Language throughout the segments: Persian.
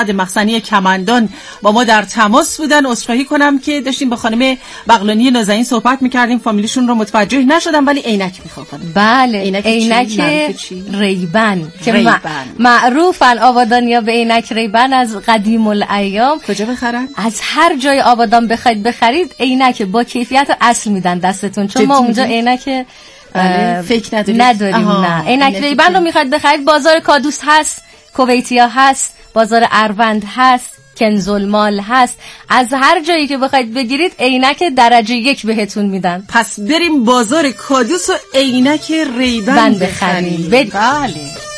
مخزنی کمندان با ما در تماس بودن. عذرخواهی کنم که داشتیم با خانم بغلانی نازنین صحبت می‌کردیم، فامیلیشون رو متوجه نشدم، ولی عینک می‌خوام. بله، عینک ریبن که معروفن آبادانیا به عینک ریبن از قدیم الایام. کجا بخرن؟ از هر جای آبادان بخواید بخرید عینک با کیفیت اصل میدن دستتون، چون ما اونجا عینک فیک نداریم. نه، عینک ریبن رو میخواید بخرید بازار کادوس هست، کویتیا هست، بازار اروند هست، کنزالمال هست، از هر جایی که بخواید بگیرید عینک درجه 1 بهتون میدن. پس بریم بازار کادوس و عینک ریبن بخریم. بله.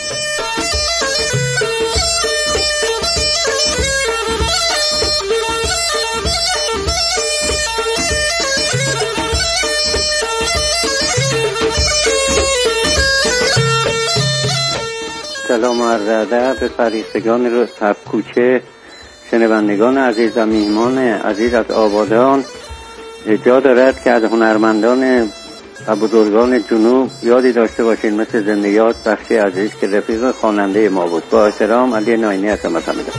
سلام و عرض ادب به فرشتگان رو کوچه، شنوندگان عزیز و میهمان عزیز از آبادان. جا دارد که از هنرمندان و بزرگان جنوب یادی داشته باشین، مثل زنده یاد بخشی عزیز که رفیق خواننده ما بود. با احترام، علی ناینی هستم از همدان.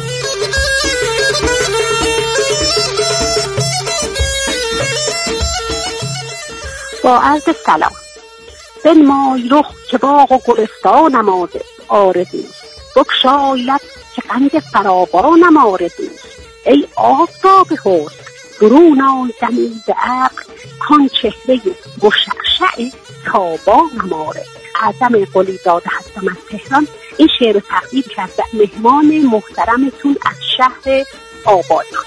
با عرض سلام. بنمای رخ که باغ و گلستانم آرزوست، بگشای لب که قند فراوانم آرزوست. ای آفتاب حسن برون آی دمی به عقل، کان چهره مشعشع تابانم آرزوست. اعظم قلیزاده هستم از تهران. این شعر تقدیم کرده مهمان محترمتون از شهر آبادان.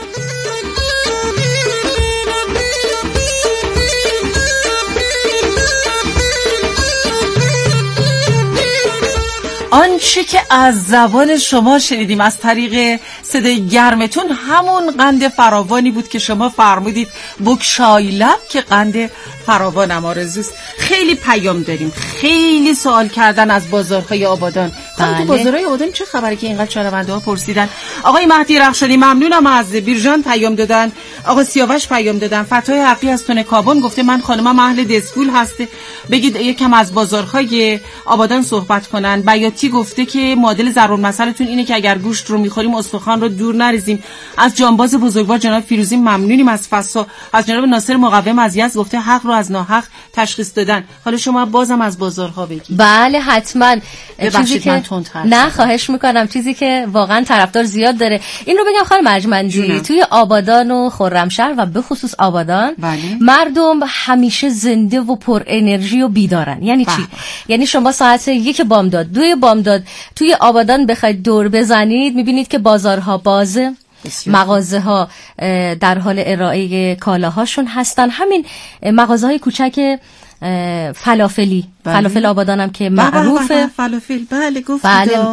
آنچه که از زبان شما شنیدیم از طریق صدای گرمتون همون قند فراوانی بود که شما فرمودید بگشای لب که قند فراوانم آرزوست. خیلی پیام داریم، خیلی سوال کردن از بازارهای آبادان. بله. تو بازارهای آبادان چه خبره که اینقدر شنونده ها پرسیدن؟ آقای مهدی رخشانی ممنونم، از بیرجان پیام دادن، آقا سیاوش پیام دادن، فتای حقی از تون کابون گفته من خانمم اهل دسکول هسته، بگید یکم از بازارهای آبادان صحبت کنن. بیاتی گفته که معادل ضرب‌المثلتون اینه که اگر گوشت رو می‌خوریم استخوان رو دور نریزیم. از جانباز بزرگوار جناب فیروزی ممنونیم. از فسا از جناب ناصر مقوم از یزد گفته حق رو از ناحق تشخیص دادن. حالا شما بازم از بازارها بگید. بله حتما. چیزی که نه خواهش میکنم، چیزی که واقعا طرفدار زیاد داره. این رو بگم خانم ارجمندی، توی آبادان و خرمشهر و به خصوص آبادان مردم همیشه زنده و پر انرژی و بیدارن. یعنی چی؟ یعنی شما ساعت 1 بامداد 2 بامداد توی آبادان بخواید دور بزنید میبینید که بازارها بازه، مغازه ها در حال ارائه کالاهاشون هستن. همین مغازه های کوچک فلافلی، فلافل آبادانم که معروفه. فلافل بله گفت.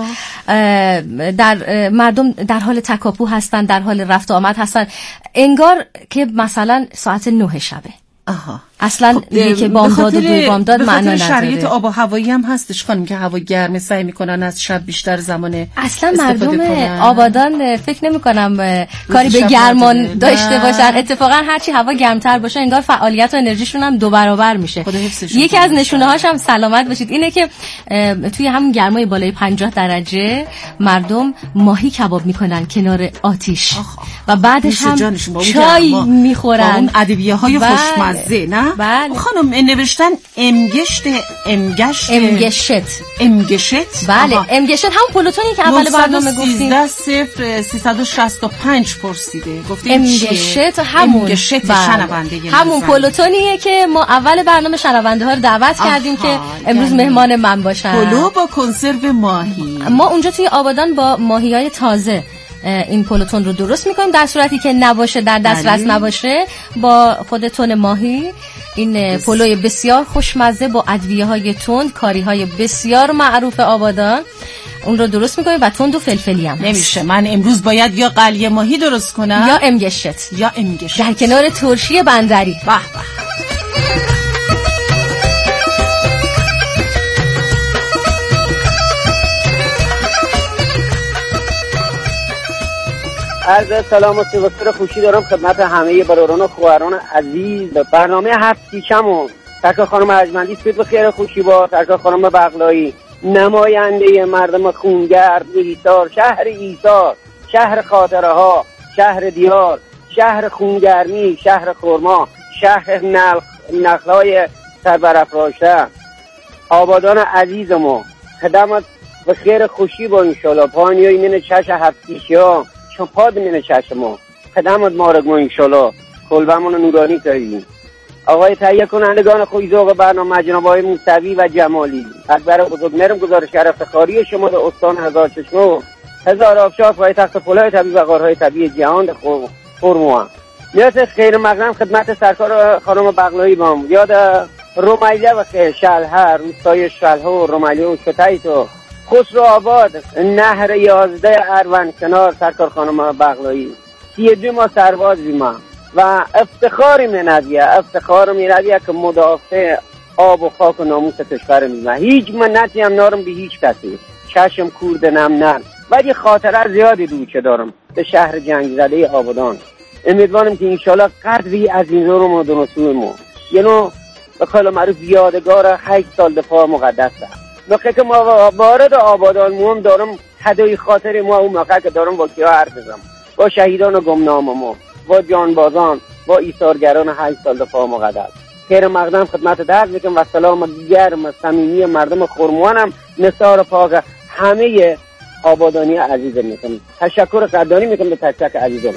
بله. در مردم در حال تکاپو هستن، در حال رفت و آمد هستن، انگار که مثلا ساعت 9 شبه. اصلا که بامداد و دو بامداد معنا نداره. شرایط آب و هوایی هم هستش خانم که هوا گرمه، سعی میکنن از شب بیشتر زمان اصلا مردم آبادان فکر نمیکنم کاری به گرمان داشته باشن. اتفاقا هرچی هوا گرمتر باشه انگار فعالیت و انرژیشون هم 2 برابر میشه. یکی از نشونه هاش هم سلامت باشید اینه که توی همون گرمای بالای 50 درجه مردم ماهی کباب میکنن کنار آتیش و بعدش هم چای میخورن. اون ادویه‌های خوشمزه. نه بله. خانم نوشتن امگشت. بله امگشت همون پلوتونی که اول برنامه گفتیم 365 پرسیده گفتیم امگشت همون همون پلوتونیه که ما اول برنامه شنونده ها رو دعوت کردیم که امروز مهمان من باشن. پلو با کنسرو ماهی. ما اونجا توی آبادان با ماهیای تازه این پلوتون رو درست میکنیم، در صورتی که نباشه در دسترس نباشه با خود تون ماهی. این پلوی بسیار خوشمزه با ادویه‌های تند، کاری‌های بسیار معروف آبادان اون رو درست میکنیم و تند و فلفلی هم نمیشه. من امروز باید یا قلیه ماهی درست کنم یا امگشت در کنار ترشی بندری. به به. عرض سلام و سر خوشی دارم خدمت همه برادران و خواهران عزیز. برنامه هفتیشمون ترکا خانم ارجمندی سپید و خیر خوشی با ترکا خانم بغلایی، نماینده مردم خونگرد ایثار، شهر ایثار، شهر خاطره ها، شهر دیار، شهر خونگرمی، شهر خرما، شهر نخلای سربرافراشته. آبادان عزیز ما، خدمت و خیر خوشی با انشالله. پانیوی من چش هفتیشی ها شپاد من چش ما، خدمت مارگ ما انشالله. کلبمون نورانی کردیم. آقای تهیه کنندگان خویزوق برنامه جناب آقای موسوی و جمالی، اکبر بزرگمرم گزارشگر افتخاری شما در استان هزار چشمه، هزار آبشار، پایتخت فلای طبیعی و غارهای طبیعی جهان خرموان. نیاز خیر مقدم خدمت سرکار خانم بغلایی بام، یاد رومیله و شلهر، روستای شلهر و رومیله و شتایت و خسرو آباد، نهر 11 اروان کنار سرکار خانم بغلایی. 32 ما سرباز بیما و افتخار منادیه که مدافع آب و خاک و ناموس کشور میمه. هیچ منتی هم نارم به هیچ کسی، چشم کوردنم نه، ولی خاطره زیادی دوچه دارم به شهر جنگ زده آبادان. امیدوارم که انشالله قدری از این زورم و دنسوی ما یعنی به قول معروف یادگار 8 سال دفاع مقدس موقع که ما وارد آبادان موم دارم هدای خاطر ما اون موقع که دارم با کیا حرف بزنم، با شهیدان و گمنام ما، با جانبازان، با ایثارگران 8 سال دفاع مقدس. خیر مقدم خدمت درد میکنم و سلام گرم صمیمی مردم خرموانم نثار پاک همه آبادانی عزیز میکنم. تشکر قدردانی میکنم به تک تک عزیزان.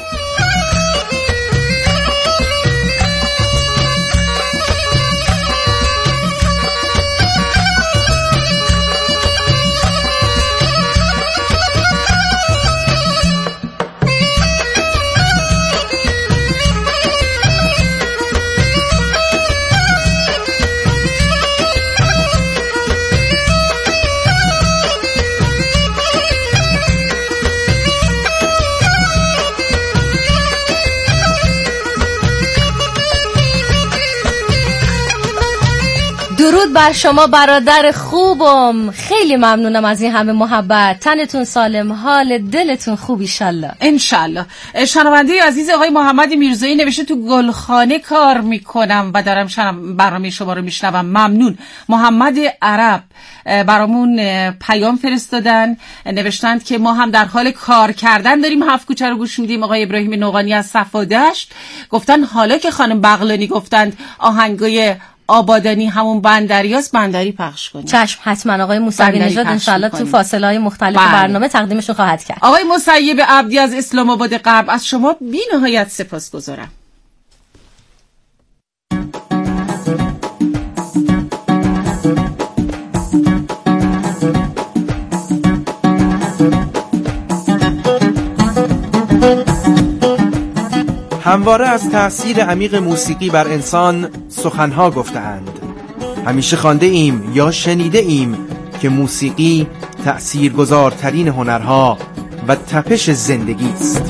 درود بر شما برادر خوبم، خیلی ممنونم از این همه محبت. تنتون سالم، حال دلتون خوب انشالله. شنونده عزیز آقای محمد میرزایی نوشته تو گلخانه کار میکنم و دارم برنامه شما رو میشنوم. ممنون. محمد عرب برامون پیام فرستادن، نوشتند که ما هم در حال کار کردن داریم 7 کوچه رو گوش میدیم. آقای ابراهیم نوغانی از صفادشت گفتن حالا که خانم بغلانی گفتند آهنگای آبادانی همون بندریاست، بندری پخش کنیم. چشم، حتما. آقای موسوی نژاد انشالله تو فاصله های مختلف برنامه تقدیمشون خواهد کرد. آقای مسیب عبدی از اسلام آباد غرب، از شما بی نهایت سپاسگزارم. همواره از تأثیر عمیق موسیقی بر انسان سخنها گفته‌اند. همیشه خوانده ایم یا شنیده ایم که موسیقی تأثیرگذارترین هنرها و تپش زندگی است.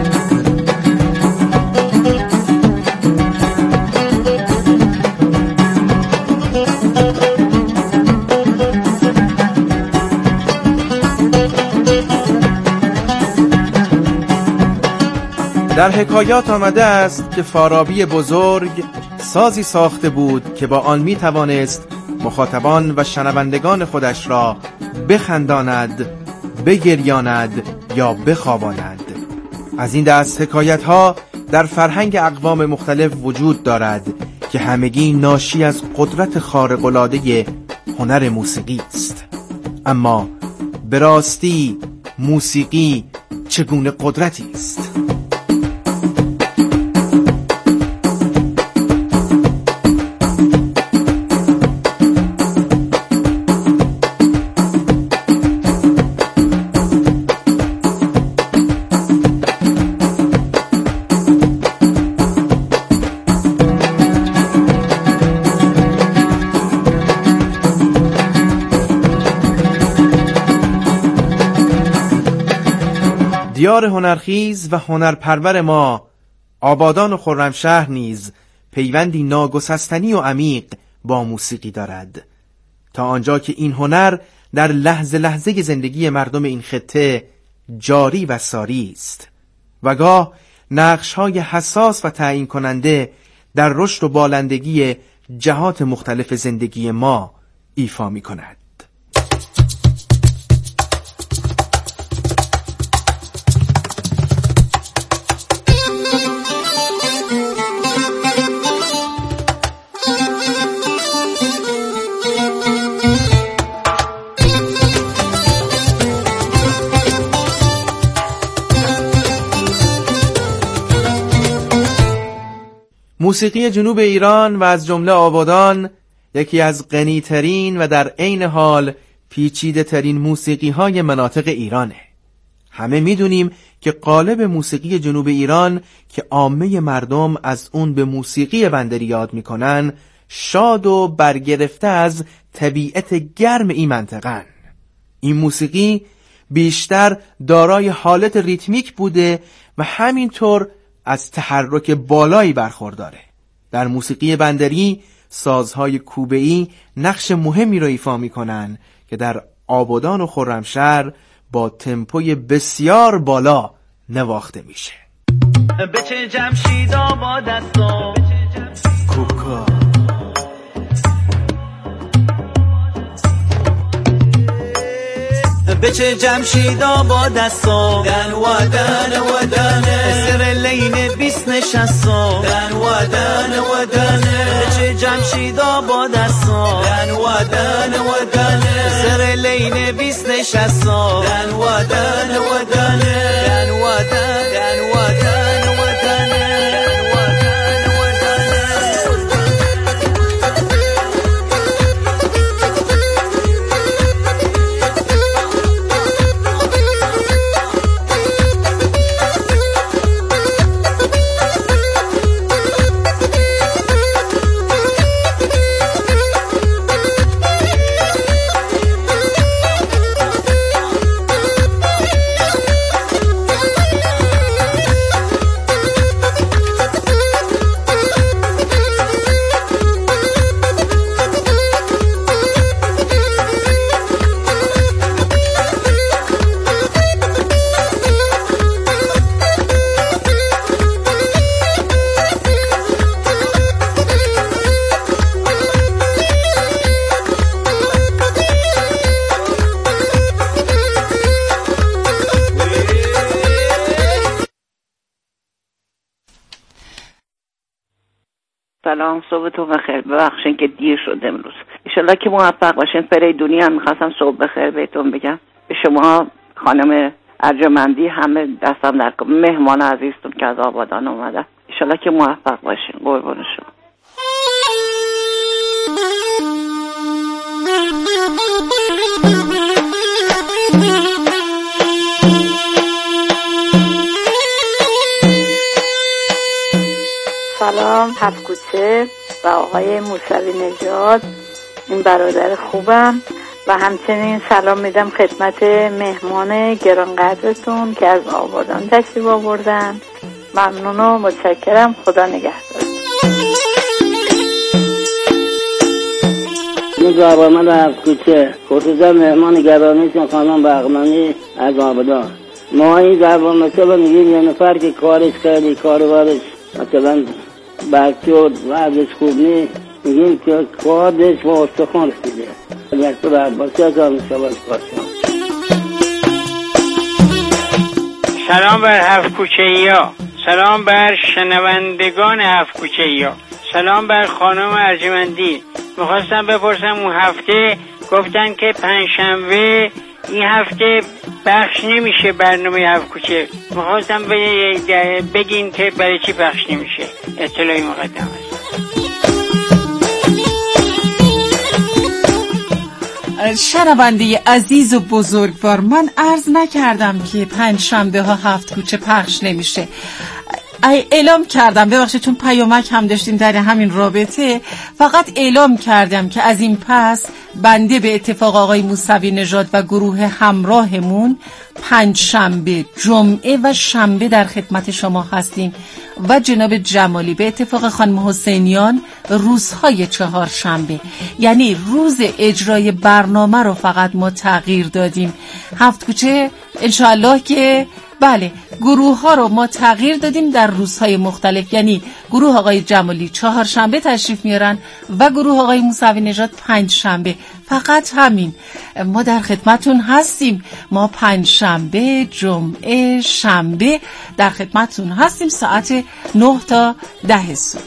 در حکایات آمده است که فارابی بزرگ سازی ساخته بود که با آن می توانست مخاطبان و شنوندگان خودش را بخنداند، بگریاند یا بخواباند. از این دست حکایت ها در فرهنگ اقوام مختلف وجود دارد که همگی ناشی از قدرت خارق‌العاده هنر موسیقی است. اما به راستی موسیقی چگونه قدرتی است؟ دیار هنرخیز و هنرپرور ما آبادان و خرمشهر نیز پیوندی ناگسستنی و عمیق با موسیقی دارد، تا آنجا که این هنر در لحظه لحظه زندگی مردم این خطه جاری و ساری است و گاه نقش‌های حساس و تعیین کننده در رشد و بالندگی جهات مختلف زندگی ما ایفا می‌کند. موسیقی جنوب ایران و از جمله آبادان یکی از غنی‌ترین و در عین حال پیچیده‌ترین موسیقی‌های مناطق ایرانه. همه می‌دونیم که قالب موسیقی جنوب ایران که عامه مردم از اون به موسیقی بندری یاد می‌کنن، شاد و برگرفته از طبیعت گرم این منطقه‌ن. این موسیقی بیشتر دارای حالت ریتمیک بوده و همینطور از تحرک بالایی برخورداره. در موسیقی بندری سازهای کوبه‌ای نقش مهمی را ایفا می‌کنن که در آبادان و خرمشهر با تمپوی بسیار بالا نواخته میشه. بچه جمشید آباد است و کوکا بچه جمشید آباد است و دن و دن و دنه سر لین بیست نشست و دن و دن و دنه بچه جمشید آباد است و دن و دن و دنه سر لین بیست نشست و دن و دن و دنه دن و دن دن و دن و دنه سلام، صبحتون بخیر. ببخشید که دیر شد امروز. انشالله که موفق باشین. فریدونی هم میخواستم صبح بخیر بهتون بگم. به شما خانم ارجمندی همه دستم در کار، مهمان عزیزتون که از آبادان اومدن. انشالله که موفق باشین. قربون شما. سلام هفت کوچه و آقای موسوی نژاد، این برادر خوبم، و همچنین سلام میدم خدمت مهمان گرانقدرتون که از آبادان تشریف آوردن. ممنون و متشکرم. خدا نگهدار. من من هفت کوچه خصوصا مهمان گرامیتون خانم بغمانی از آبادان. ما این زبان مثلا میگیم یه نفر که کارش خیلی کاربارش مثلا بچه و ورزش خوب نیست، میگیم که کارش و استخوان رسیده. دکتر عباسی از آموزشگاه کارشان. سلام بر هفت کوچه‌ای‌ها، سلام بر شنوندگان هفت کوچه‌ای‌ها، سلام بر خانم ارجمندی. میخواستم بپرسم اون هفته گفتن که پنجشنبه این هفته پخش نمیشه برنامه هفت کوچه. میخواستم بگین که برای چی پخش نمیشه. اطلاعی مقدم است. شنونده عزیز و بزرگوار، من عرض نکردم که پنجشنبه ها هفت کوچه پخش نمیشه. اعلام کردم، ببخشید چون پیامک هم داشتیم در همین رابطه، فقط اعلام کردم که از این پس بنده به اتفاق آقای موسوی نژاد و گروه همراهمون پنجشنبه، جمعه و شنبه در خدمت شما هستیم و جناب جمالی به اتفاق خانم حسینیان روزهای چهارشنبه، یعنی روز اجرای برنامه رو فقط ما تغییر دادیم. هفت کوچه انشاءالله که بله، گروه ها رو ما تغییر دادیم در روزهای مختلف، یعنی گروه آقای جمالی چهارشنبه تشریف میارن و گروه آقای موسوی نژاد پنجشنبه. فقط همین، ما در خدمتون هستیم. ما پنجشنبه، جمعه، شنبه در خدمتون هستیم ساعت 9 تا 10 صبح.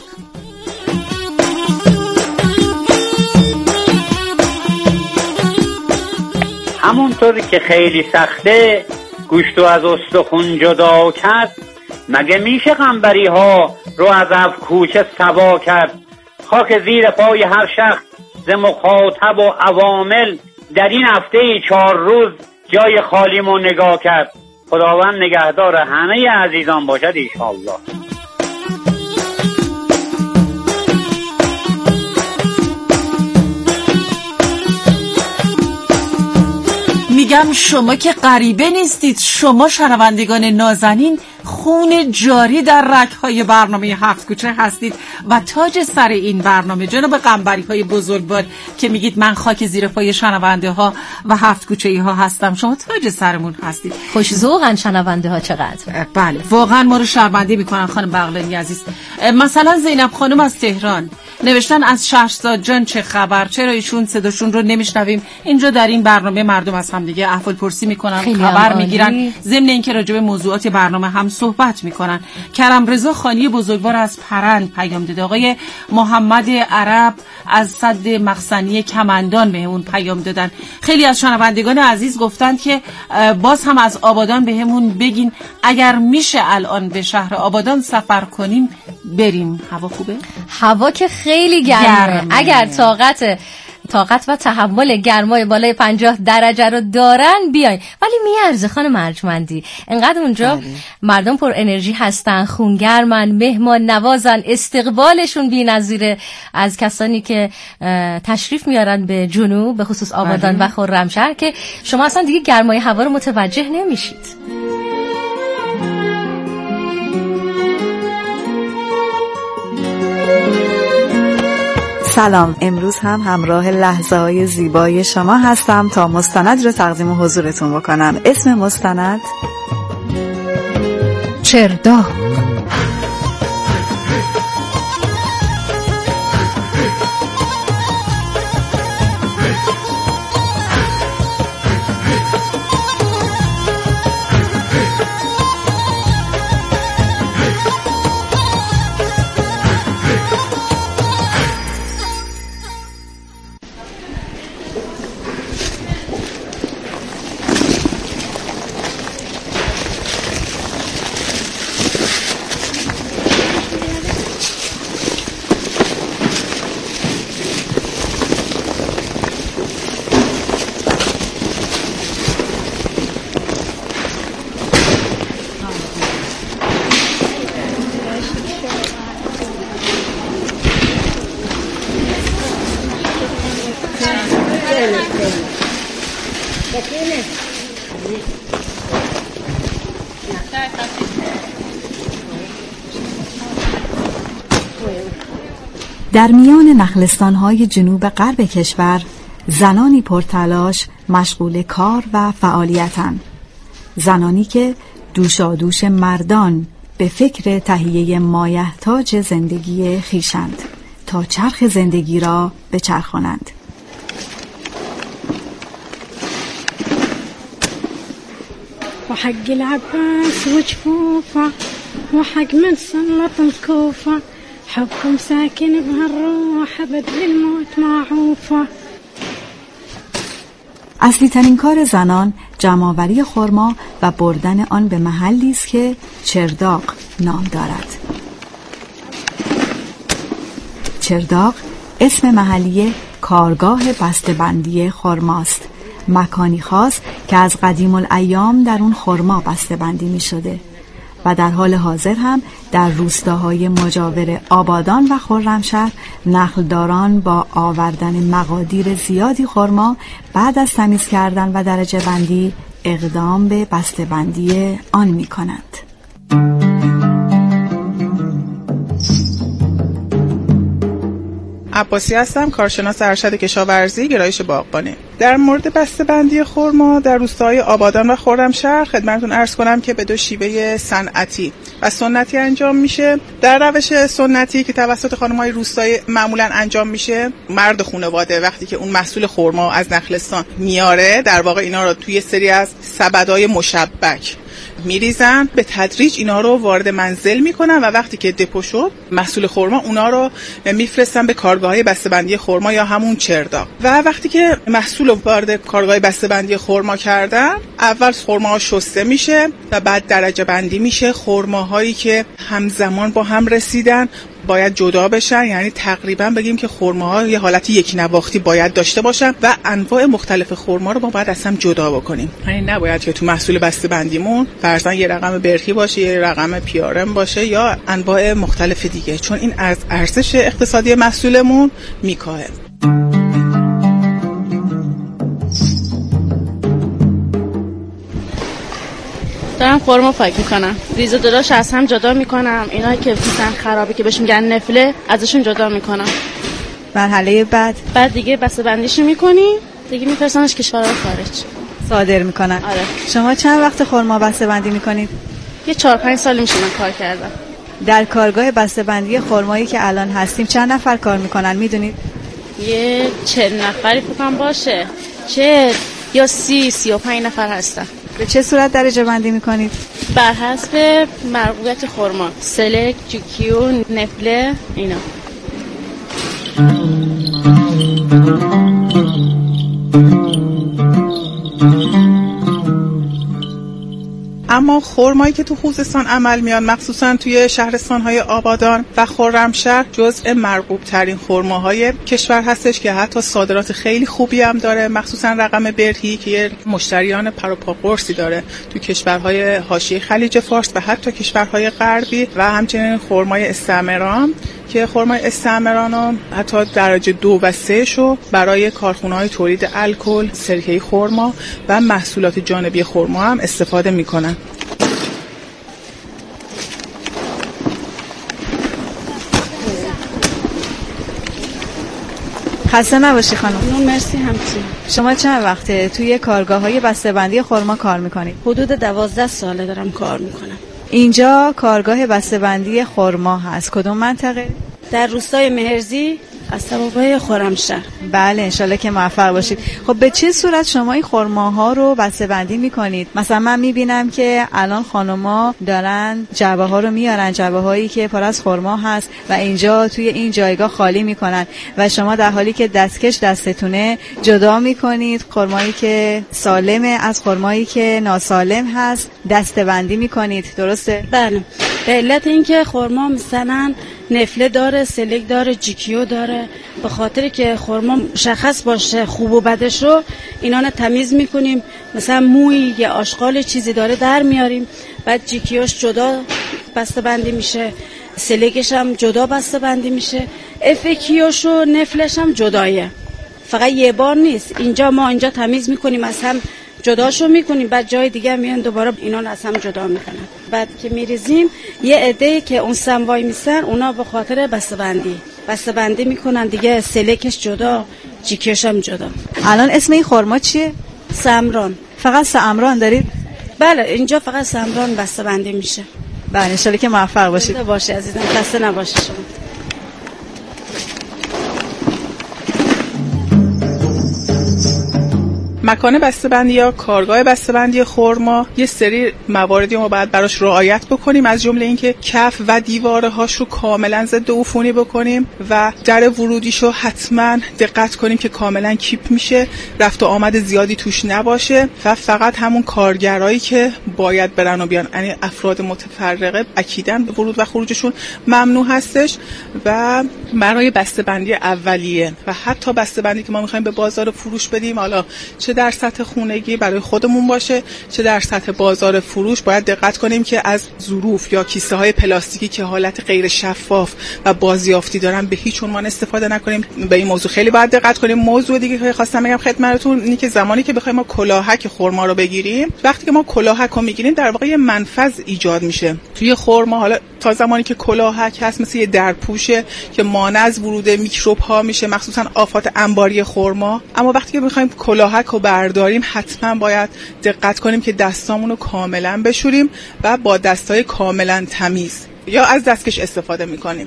همونطوری که خیلی سخته گوشت از استخون جدا کرد، مگه میشه قنبری ها رو از افکوچه سوا کرد؟ خاک زیر پای هر شخص ز مخاطب و عوامل در این هفته 4 روز جای خالیمو نگاه کرد. خداوند نگهدار همه عزیزان باشد انشاءالله. میگم شما که غریبه نیستید، شما شنوندگان نازنین خون جاری در رگ‌های برنامه 7 کوچه هستید و تاج سر این برنامه جناب قنبری‌های بزرگوار که میگید من خاک زیر پای شنونده ها و 7 کوچه‌ای ها هستم، شما تاج سرمون هستید. خوش ذوقن شنونده ها چقدر. بله واقعا ما رو شرمنده میکنن خانم بغلانی عزیز. مثلا زینب خانم از تهران نوشتن از شهرزاد جان چه خبر، چرا ایشون صداشون رو نمیشنویم؟ اینجا در این برنامه مردم از هم دیگه احوال پرسی میکنن، خبر میگیرن، ضمن اینکه راجع به موضوعات برنامه هم صحبت میکنن. کرم رضا خانی بزرگوار از پرند پیام داده. آقای محمد عرب از صد مخزنی کمندان بهمون پیام دادن. خیلی از شنوندگان عزیز گفتن که باز هم از آبادان بهمون بگین اگر میشه الان به شهر آبادان سفر کنیم بریم. هوا خوبه؟ هوا که خیلی گرمه. اگر طاقت و تحمل گرمای بالای 50 درجه رو دارن بیاین، ولی میارزه خانم ارجمندی. انقدر اونجا مردم پر انرژی هستن، خونگرمن، مهمان نوازن، استقبالشون بی‌نظیره از کسانی که تشریف میارن به جنوب، به خصوص آبادان و خرمشهر، که شما اصلا دیگه گرمای هوا رو متوجه نمیشید. سلام، امروز هم همراه لحظه‌های زیبای شما هستم تا مستند رو تقدیم حضورتون بکنم. اسم مستند چرداغ. در میان نخلستان‌های جنوب غرب کشور زنانی پرتلاش مشغول کار و فعالیتند. زنانی که دوشادوش مردان به فکر تهیه مایحتاج زندگی خویشند تا چرخ زندگی را بچرخانند. وحق العباس وجفوفه وحق من سلط الكوفه حبكم ساكن بهالروح بدل الموت معوفه. اصلی ترین کار زنان جمع‌آوری خرما و بردن آن به محلی است که چرداغ نام دارد. چرداغ اسم محلی کارگاه بسته‌بندی خرماست، مکانی خاص که از قدیم الایام در اون خرما بسته‌بندی می شده و در حال حاضر هم در روستاهای مجاور آبادان و خرمشهر نخلداران با آوردن مقادیر زیادی خرما بعد از تمیز کردن و درجه بندی اقدام به بسته‌بندی آن می کنند. عباسی هستم، کارشناس ارشد کشاورزی، گرایش باغبانی. در مورد بسته‌بندی خرما در روستاهای آبادان و خرمشهر خدمتتون عرض کنم که به دو شیوه صنعتی و سنتی انجام میشه. در روش سنتی که توسط خانم‌های روستایی معمولا انجام میشه، مرد خانواده وقتی که اون محصول خرما از نخلستان میاره، در واقع اینا رو توی سری از سبدای مشبک میریزن، به تدریج اینا رو وارد منزل میکنن و وقتی که دپو شد محصول خرما اونا رو میفرستن به کارگاه‌های بسته‌بندی خرما یا همون چرداغ. و وقتی که محصول رو وارد کارگاه بسته‌بندی خرما کردن، اول خرماها شسته میشه و بعد درجه بندی میشه. خرماهایی که همزمان با هم رسیدن باید جدا بشن، یعنی تقریبا بگیم که خرماها یه حالت یک نواختی باید داشته باشن و انواع مختلف خرما رو ما باید از هم جدا بکنیم. یعنی نباید که تو محصول بسته‌بندیمون فرضاً یه رقم برهی باشه، یه رقم پیارم باشه یا انواع مختلف دیگه، چون این از ارزش اقتصادی محصولمون میکاهه. دارم خرما پاک میکنم، ریز و دراش از هم جدا میکنم، اینایی که مثلا خرابه که بهش میگن نفله ازشون جدا میکنم. مرحله بعد دیگه بسته‌بندیشو میکنیم، دیگه میفرستنش کشورهای خارج صادر میکنن. آره. شما چند وقت خرما بسته‌بندی میکنید؟ یه 4-5 سال میشه من کار کردم. در کارگاه بسته‌بندی خرمایی که الان هستیم چند نفر کار میکنن میدونید؟ یه 40 نفری فکرم باشه، 40 یا 30-35 نفر هستن. به چه صورت درجه بندی میکنید؟ بر حسب مرغوبیت خرما، سلک، جوکیو، نفله، اینا. اما خرمایی که تو خوزستان عمل میان، مخصوصا توی شهرستان‌های آبادان و خرمشهر، جزء مرغوب ترین خرماهای کشور هستش که حتی صادرات خیلی خوبی هم داره، مخصوصا رقم برهی که یه مشتریان پروپا قرصی داره تو کشورهای حاشیه خلیج فارس و حتی کشورهای غربی. و همچنین خرمای استعمران که خرمای استعمران رو حتی درجه 2 و 3 شو برای کارخونه‌های تولید الکل، سرکه خرما و محصولات جانبی خرما هم استفاده میکنن. خسته نباشی خانم. مرسی. همچنین. شما چند وقته توی کارگاه‌های بسته‌بندی خرما کار میکنید؟ حدود 12 ساله دارم کار میکنم. اینجا کارگاه بسته‌بندی خرما هست. کدوم منطقه؟ در روستای مهرزی از توابع خرمشهر. بله، انشالله که موفق باشید. خب به چه صورت شما این خرماها رو بسته‌بندی میکنید؟ مثلا من میبینم که الان خانوما دارن جعبه ها رو میارن، جعبه هایی که پر از خرما هست و اینجا توی این جایگاه خالی میکنن و شما در حالی که دستکش دستتونه جدا میکنید خرمایی که سالمه از خرمایی که ناسالم هست، دسته‌بندی میکنید، درسته؟ بله. به علت اینکه خرما مثلا نفله داره، سلک داره، جیکیو داره، به خاطر که خرما مشخص باشه خوب و بدش رو اینا تمیز میکنیم. مثلا موی یا آشغال چیزی داره در میاریم، بعد جیکیوش جدا بسته بندی میشه، سلکش هم جدا بسته بندی میشه، افکیوش و نفلش هم جدایه. فقط یه بار نیست، ما اینجا تمیز میکنیم، از هم جداشو میکنیم، بعد جای دیگه میان دوباره اینا از هم جدا میکنن. بعد که میریزیم یه عده‌ای که اون سموای میسن اونا به خاطر بسته بندی میکنن دیگه، سلکش جدا، جیکش هم جدا. الان اسم این خرما چیه؟ سمران. فقط سمران دارید؟ بله، اینجا فقط سمران بسته بندی میشه. بله، ان شاءالله که موفق باشید. باشه عزیزم، خسته نباشید شما. مکان بسته‌بندی یا کارگاه بسته‌بندی خرما یه سری مواردی ما باید براش رعایت بکنیم، از جمله اینکه کف و دیوارهاش رو کاملا ضد عفونی بکنیم و در ورودیشو حتما دقت کنیم که کاملا کیپ میشه، رفت و آمد زیادی توش نباشه و فقط همون کارگرایی که باید برن و بیان، یعنی افراد متفرقه اکیداً ورود و خروجشون ممنوع هستش. و برای بسته‌بندی اولیه و حتی بسته‌بندی که ما می‌خوایم به بازار فروش بدیم، حالا چه در سطح خونگی برای خودمون باشه چه در سطح بازار فروش، باید دقت کنیم که از ظروف یا کیسه های پلاستیکی که حالت غیر شفاف و بازیافتی دارن به هیچ عنوان استفاده نکنیم. به این موضوع خیلی باید دقت کنیم. موضوع دیگه که خواستم بگم خدمتتون اینه که زمانی که بخوایم ما کلاهک خرما رو بگیریم، وقتی که ما کلاهک رو میگیریم در واقع یه منفذ ایجاد میشه توی خرما. حالا تا زمانی که کلاهک هست مثل یه درپوشه که مانع از ورود میکروب ها میشه، مخصوصا آفات انباری خرما. اما وقتی که میخوایم کلاهک رو برداریم حتما باید دقت کنیم که دستامون رو کاملا بشوریم و با دستای کاملا تمیز یا از دستکش استفاده میکنیم.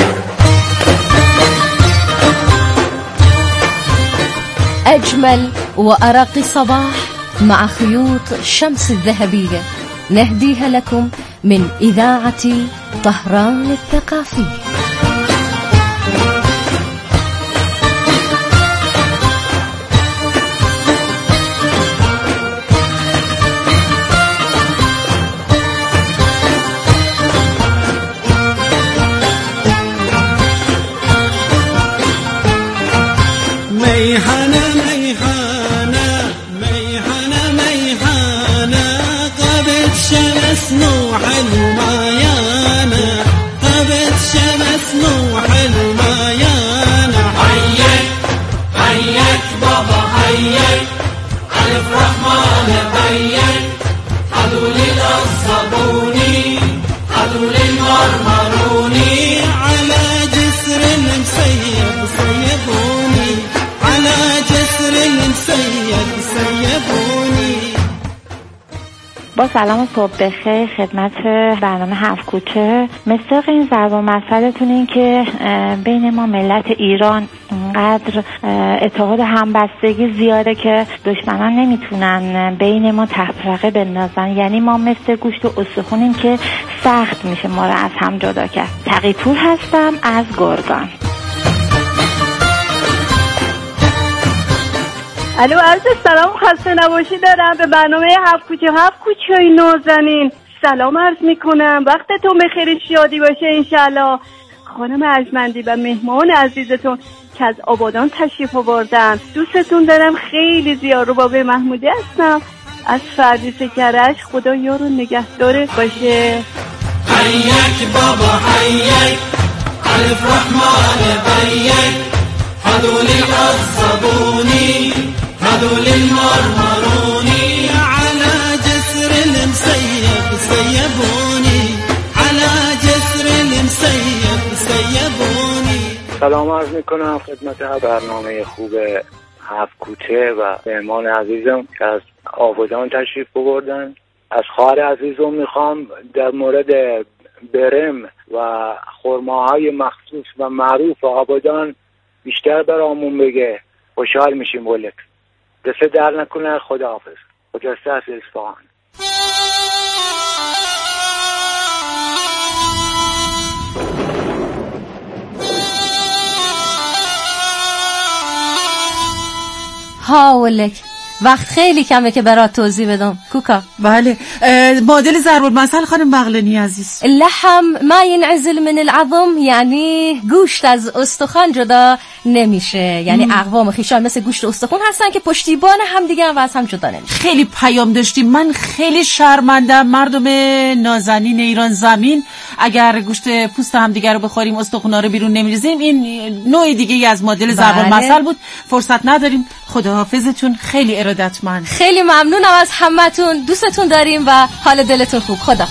اجمل وأرق صباح مع خيوط شمس الذهبية نهديها لكم من إذاعة طهران الثقافية. ميحانة ميحانة ميحانة ميحانة قبل شمس نوح المايانة قبل شمس نوح المايانة حيك حيك بابا حيك ألف رحمن بيك هذول الصابوني هذول المرمروني على جسر المسيب سيبوني على جسر المسيب سيبونی. با سلام و صبح بخیر خدمت برنامه هفت کوچه. مصداق این ضرب المثلتون این که بین ما ملت ایران اینقدر اتحاد همبستگی زیاده که دشمنان نمیتونن بین ما تفرقه بندازن. یعنی ما مثل گوشت و استخونیم که سخت میشه ما رو از هم جدا کرد. تقی پور هستم از گرگان. الو عرض سلام خسته نباشی دارم به برنامه هفت کوچه نازنین سلام عرض میکنم. وقتتون بخیر شادی باشه انشالله. خانم ارجمندی و مهمان عزیزتون که از آبادان تشریف آوردن دوستتون دارم خیلی زیاد. ربابه محمودی هستم از فردیس کرج. خدا یار و نگهدار باشه. حیک بابا حیک الف رحمن بیک هذول الصابونی هذول المرمروني على جسر المسيب سيبوني على جسر المسيب سيبوني. سلام عرض میکنم خدمت برنامه خوب هفت کوچه و مهمان عزیزم که از آبادان تشریف بردن. از خواهر عزیزم میخوام در مورد برم و خرماهای مخصوص و معروف آبادان بیشتر برامون بگه. خوشحال میشیم ولک. دست در نکنه. خدا حافظ. خجسته از اصفهان. هاولک وقت خیلی کمه که برات توضیح بدم کوکا. بله مدل ضرب المثل خانم بغلانی عزیز. اللحم ما ينعزل من العظم یعنی گوشت از استخوان جدا نمیشه. یعنی اقوام خیشان مثل گوشت استخوان هستن که پشتیبان هم دیگه و از هم جدا نمیشه. خیلی پیام داشتیم. من خیلی شرمندم مردم نازنین ایران زمین اگر گوشت پوست هم دیگه رو بخوریم استخونا رو بیرون نمیریزیم. این نوع دیگه از مدل ضرب المثل بود. فرصت نداریم. خداحافظتون. خیلی ارادتمند. خیلی ممنونم از همتون. دوستتون داریم و حال دلتون خوب. خدا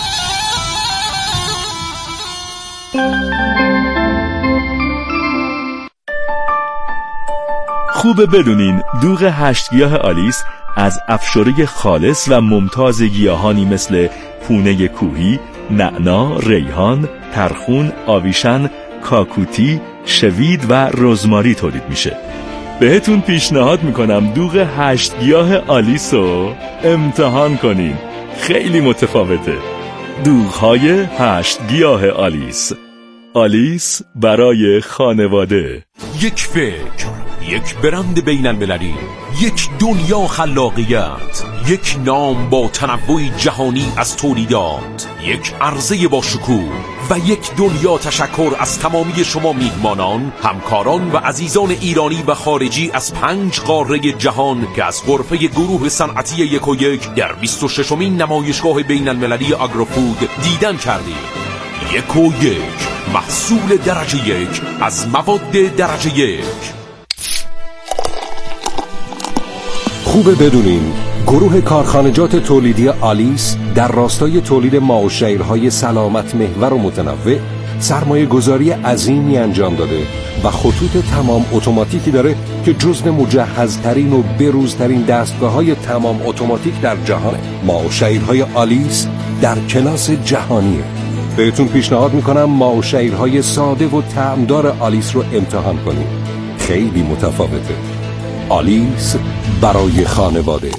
خوبه بدونین دوغ 8 گیاه آلیس از افشاره خالص و ممتاز گیاهانی مثل پونه کوهی، نعنا، ریحان، ترخون، آویشن، کاکوتی، شوید و رزماری تولید میشه. بهتون پیشنهاد میکنم دوغ 8 گیاه آلیس رو امتحان کنین. خیلی متفاوته. دوغ‌های 8 گیاه آلیس. آلیس برای خانواده. یک فکر، یک برند بین المللی، یک دنیا خلاقیت، یک نام با تنوع جهانی از تولیدات، یک عرضه با شکوه و یک دنیا تشکر از تمامی شما میهمانان، همکاران و عزیزان ایرانی و خارجی از 5 قاره جهان که از غرفه گروه صنعتی 1&1 در 26مین نمایشگاه بین المللی آگروفود دیدن کردید. 1&1 محصول درجه 1 از مواد درجه 1. خوبه بدونین گروه کارخانجات تولیدی آلیس در راستای تولید ماه‌وشیرهای سلامت محور و متنوع سرمایه گذاری عظیمی انجام داده و خطوط تمام اتوماتیکی داره که جزو مجهزترین و بروزترین دستگاه‌های تمام اتوماتیک در جهانه. ماه‌وشیرهای آلیس در کلاس جهانیه. بهتون پیشنهاد میکنم ماه‌وشیرهای ساده و طعمدار آلیس رو امتحان کنید. خیلی متفاوته. آلیس برای خانواده.